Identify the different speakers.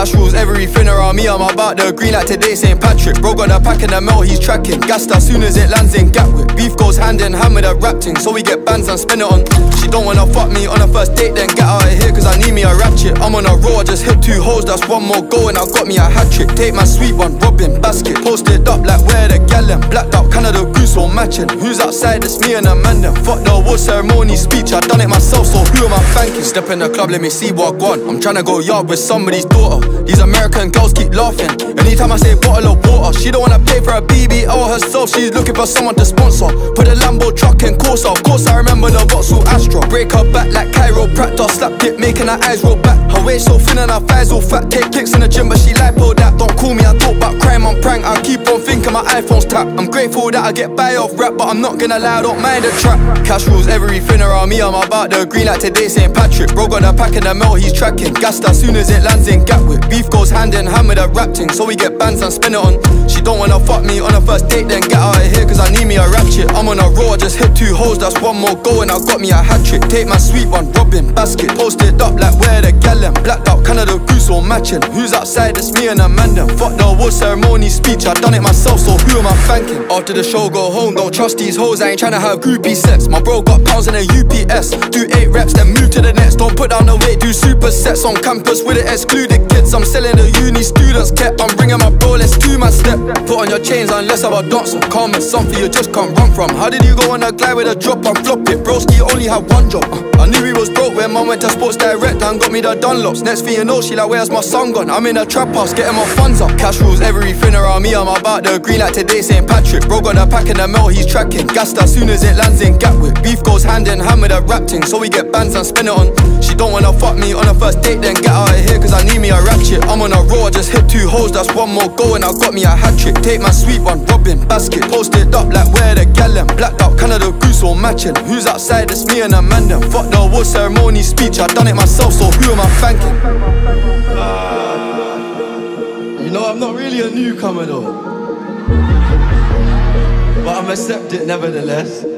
Speaker 1: Cash rules everything around me, I'm about the green like today St. Patrick. Bro got a pack in the mail, he's tracking. Gassed as soon as it lands in Gatwick. Beef goes hand in hand with a rap ting, so we get bands and spend it on. She don't wanna fuck me on a first date, then get out of here cause I need me a ratchet. I'm on a roll, I just hit 2 holes, that's 1 more goal and I got me a hat trick. Take my sweet one, Robin basket, post it up like where the gal them. Blacked out Canada goose all matching. Who's outside? It's me and a man them. Fuck the award ceremony speech, I done it myself, so who am I thanking? Step in the club, let me see what I want. I'm tryna go yard with somebody's daughter. These American girls keep laughing anytime I say bottle of water. She don't wanna pay for a BBL herself, she's looking for someone to sponsor. Put a Lambo truck in Corsa, of course I remember the Vauxhall Astra. Break her back like chiropractor, slap it making her eyes roll back. Her waist so thin and her thighs all fat. Take pics in the gym but she lipo that. Don't call me, I talk about crime, I'm prank. I keep on thinking my iPhone's tapped. I'm grateful that I get by off rap, but I'm not gonna lie, I don't mind the trap. Cash rules everything around me, I'm about the green like today St. Patrick. Bro got a pack in the mail, he's tracking. Gassed as soon as it lands in Gatwick. Beef goes hand in hand with a rap ting, so we get bands and spend it on. She don't wanna fuck me on a first date, then get out of here cause I need me a ratchet. I'm on a roll, I just hit 2 holes, that's 1 more goal and I got me a hat trick. Take my sweet one, Robin basket, post it up like where the gal them. Blacked out Canada goose all matching. Who's outside? It's me and a man them. Fuck the award ceremony speech, I done it myself, so who am I thanking? After the show go home, don't trust these hoes, I ain't tryna have groupie sex. My bro got pounds in a UPS, do 8 reps then move to the next. Don't put down the weight, do supersets on campus with the excluded kids. I'm selling the uni students kept, I'm bringing my bro, let's do my step. Put on your chains unless I'm a dancer. Calm and something you just can't run from. How did you go on a glide with a drop and flop it? Broski only had 1 job. I knew he was broke when mum went to Sports Direct and got me the Dunlops. Next thing you know, she like, where's my son gone? I'm in a trap house getting my funds up. Cash rules everything around me, I'm about the green like today St. Patrick. Bro got a pack in the mail, he's tracking. Gassed as soon as it lands in Gatwick. Beef goes hand in hand with a rap ting, so we get bands and spend it on. She don't wanna fuck me on a first date, then get out of here cause I need me a ratchet. I'm on a roll, I just hit 2 holes, that's 1 more goal and I got me a hat trick. Take my sweet one, Robin basket, post it up like where the gal them. Blacked out Canada goose all matching. Who's outside? It's me and a man them. Fuck the award ceremony speech, I done it myself, so who am I thanking? You know I'm not really a newcomer though, but I'm accept it nevertheless.